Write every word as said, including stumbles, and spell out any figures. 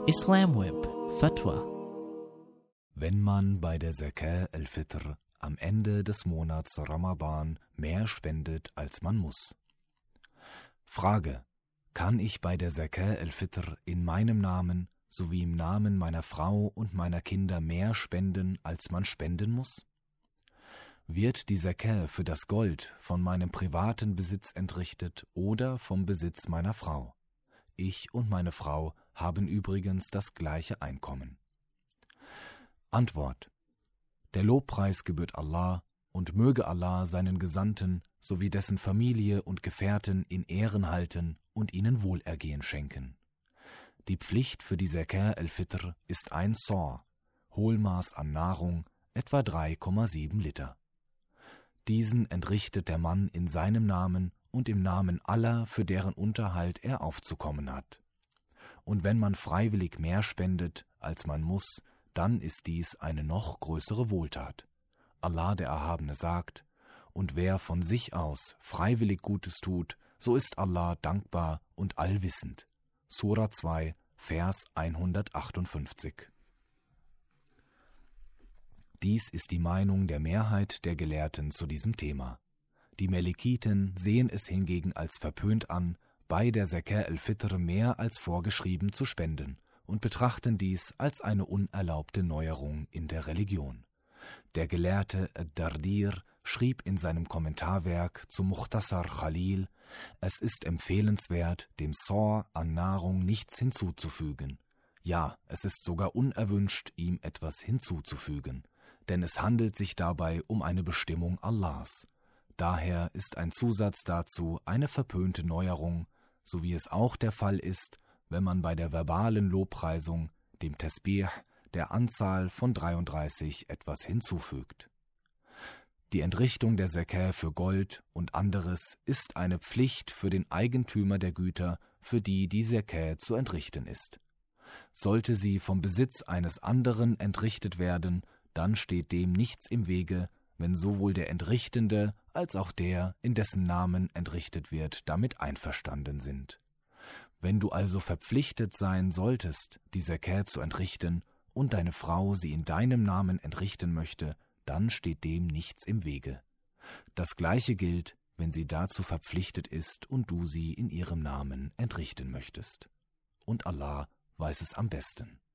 Islam Web Fatwa. Wenn man bei der Zakat al-Fitr am Ende des Monats Ramadan mehr spendet, als man muss. Frage: Kann ich bei der Zakat al-Fitr in meinem Namen sowie im Namen meiner Frau und meiner Kinder mehr spenden, als man spenden muss? Wird die Zakat für das Gold von meinem privaten Besitz entrichtet oder vom Besitz meiner Frau? Ich und meine Frau haben übrigens das gleiche Einkommen. Antwort: Der Lobpreis gebührt Allah, und möge Allah seinen Gesandten sowie dessen Familie und Gefährten in Ehren halten und ihnen Wohlergehen schenken. Die Pflicht für die Zakat al-Fitr ist ein Saw, Hohlmaß an Nahrung, etwa drei Komma sieben Liter. Diesen entrichtet der Mann in seinem Namen und im Namen aller, für deren Unterhalt er aufzukommen hat. Und wenn man freiwillig mehr spendet, als man muss, dann ist dies eine noch größere Wohltat. Allah der Erhabene sagt: Und wer von sich aus freiwillig Gutes tut, so ist Allah dankbar und allwissend. Sura zwei, Vers hundertachtundfünfzig. Dies ist die Meinung der Mehrheit der Gelehrten zu diesem Thema. Die Melikiten sehen es hingegen als verpönt an, bei der Zakat al-Fitr mehr als vorgeschrieben zu spenden und betrachten dies als eine unerlaubte Neuerung in der Religion. Der Gelehrte ad-Dardir schrieb in seinem Kommentarwerk zu Mukhtasar Khalil: Es ist empfehlenswert, dem Saw an Nahrung nichts hinzuzufügen. Ja, es ist sogar unerwünscht, ihm etwas hinzuzufügen, denn es handelt sich dabei um eine Bestimmung Allahs. Daher ist ein Zusatz dazu eine verpönte Neuerung, so wie es auch der Fall ist, wenn man bei der verbalen Lobpreisung, dem Tasbih, der Anzahl von dreiunddreißig etwas hinzufügt. Die Entrichtung der Zakat für Gold und anderes ist eine Pflicht für den Eigentümer der Güter, für die die Zakat zu entrichten ist. Sollte sie vom Besitz eines anderen entrichtet werden, dann steht dem nichts im Wege, wenn sowohl der Entrichtende als auch der, in dessen Namen entrichtet wird, damit einverstanden sind. Wenn du also verpflichtet sein solltest, die Zakat zu entrichten, und deine Frau sie in deinem Namen entrichten möchte, dann steht dem nichts im Wege. Das Gleiche gilt, wenn sie dazu verpflichtet ist und du sie in ihrem Namen entrichten möchtest. Und Allah weiß es am besten.